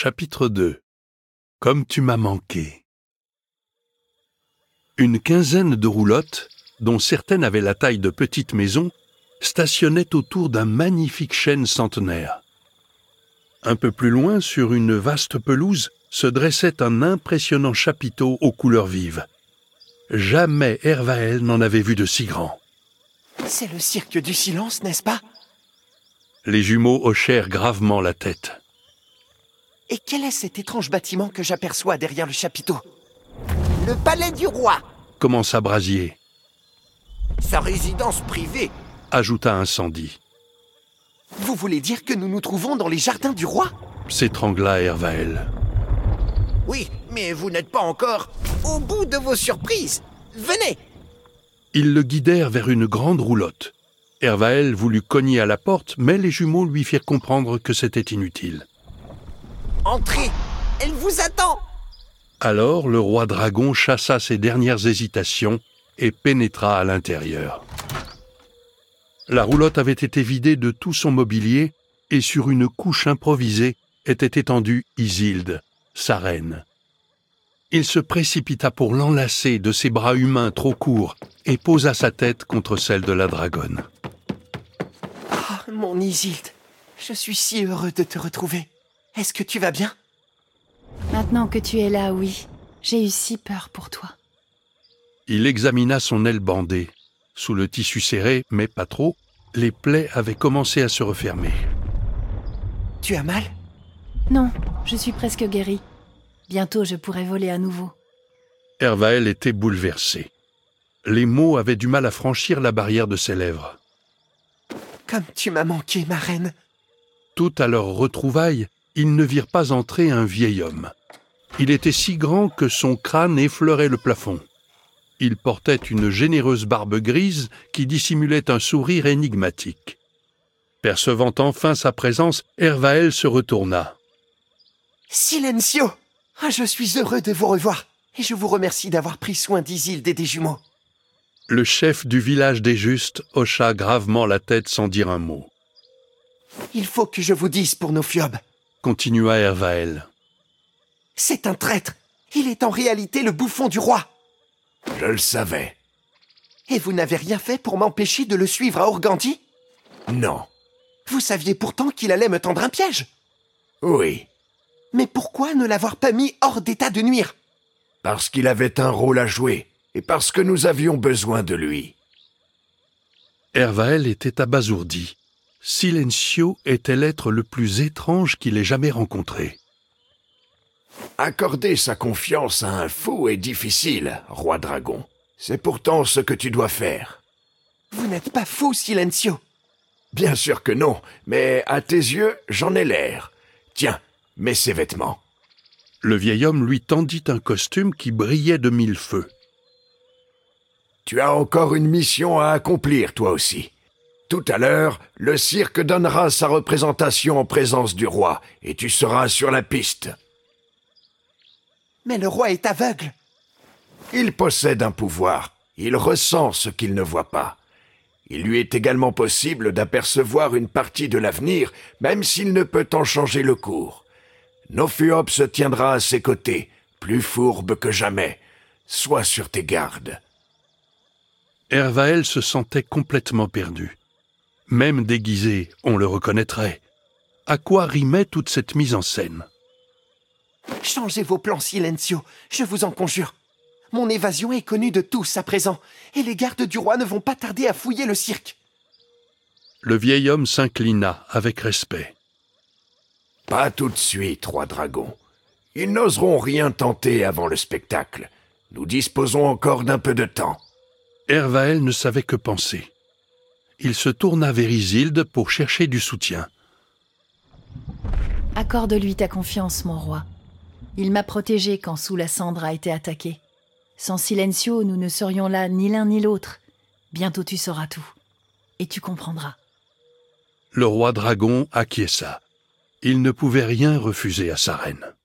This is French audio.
Chapitre 2 Comme tu m'as manqué. Une quinzaine de roulottes, dont certaines avaient la taille de petites maisons, stationnaient autour d'un magnifique chêne centenaire. Un peu plus loin, sur une vaste pelouse, se dressait un impressionnant chapiteau aux couleurs vives. Jamais Hervaël n'en avait vu de si grand. « C'est le cirque du silence, n'est-ce pas ?» Les jumeaux hochèrent gravement la tête. « Et quel est cet étrange bâtiment que j'aperçois derrière le chapiteau ?»« Le palais du roi !» commença Brasier. « Sa résidence privée !» ajouta Incendie. « Vous voulez dire que nous nous trouvons dans les jardins du roi ?» s'étrangla Hervaël. « Oui, mais vous n'êtes pas encore au bout de vos surprises. Venez !» Ils le guidèrent vers une grande roulotte. Hervaël voulut cogner à la porte, mais les jumeaux lui firent comprendre que c'était inutile. « Entrez, elle vous attend !» Alors le roi dragon chassa ses dernières hésitations et pénétra à l'intérieur. La roulotte avait été vidée de tout son mobilier et sur une couche improvisée était étendue Isilde, sa reine. Il se précipita pour l'enlacer de ses bras humains trop courts et posa sa tête contre celle de la dragonne. « Ah, mon Isilde, je suis si heureux de te retrouver. Est-ce que tu vas bien ?» Maintenant que tu es là, oui. J'ai eu si peur pour toi. Il examina son aile bandée. Sous le tissu serré, mais pas trop, les plaies avaient commencé à se refermer. « Tu as mal ?» Non, je suis presque guérie. Bientôt, je pourrai voler à nouveau. Hervaël était bouleversé. Les mots avaient du mal à franchir la barrière de ses lèvres. « Comme tu m'as manqué, ma reine !» Tout à leur retrouvaille, ils ne virent pas entrer un vieil homme. Il était si grand que son crâne effleurait le plafond. Il portait une généreuse barbe grise qui dissimulait un sourire énigmatique. Percevant enfin sa présence, Hervaël se retourna. « Silencio ! Ah, je suis heureux de vous revoir, et je vous remercie d'avoir pris soin d'Isilde et des jumeaux. » Le chef du village des Justes hocha gravement la tête sans dire un mot. « Il faut que je vous dise pour nos Phiobes, » continua Hervaël. « C'est un traître. Il est en réalité le bouffon du roi. » « Je le savais. »« Et vous n'avez rien fait pour m'empêcher de le suivre à Organdie ?»« Non. »« Vous saviez pourtant qu'il allait me tendre un piège. »« Oui. »« Mais pourquoi ne l'avoir pas mis hors d'état de nuire ?»« Parce qu'il avait un rôle à jouer, et parce que nous avions besoin de lui. » Hervaël était abasourdi. Silencio était l'être le plus étrange qu'il ait jamais rencontré. Accorder sa confiance à un fou est difficile, roi dragon. C'est pourtant ce que tu dois faire. »« Vous n'êtes pas fou, Silencio. »« Bien sûr que non, mais à tes yeux, j'en ai l'air. Tiens, mets ces vêtements. » Le vieil homme lui tendit un costume qui brillait de mille feux. « Tu as encore une mission à accomplir, toi aussi. Tout à l'heure, le cirque donnera sa représentation en présence du roi, et tu seras sur la piste. » »« Mais le roi est aveugle. » »« Il possède un pouvoir. Il ressent ce qu'il ne voit pas. Il lui est également possible d'apercevoir une partie de l'avenir, même s'il ne peut en changer le cours. Nofiob se tiendra à ses côtés, plus fourbe que jamais. Sois sur tes gardes. » Hervaël se sentait complètement perdu. Même déguisé, on le reconnaîtrait. À quoi rimait toute cette mise en scène ? « Changez vos plans, Silencio, je vous en conjure. Mon évasion est connue de tous à présent, et les gardes du roi ne vont pas tarder à fouiller le cirque. » Le vieil homme s'inclina avec respect. « Pas tout de suite, roi dragon. Ils n'oseront rien tenter avant le spectacle. Nous disposons encore d'un peu de temps. » Hervaël ne savait que penser. Il se tourna vers Isilde pour chercher du soutien. « Accorde-lui ta confiance, mon roi. Il m'a protégé quand Sous la Cendre a été attaqué. Sans Silencio, nous ne serions là ni l'un ni l'autre. Bientôt tu sauras tout. Et tu comprendras. » Le roi dragon acquiesça. Il ne pouvait rien refuser à sa reine.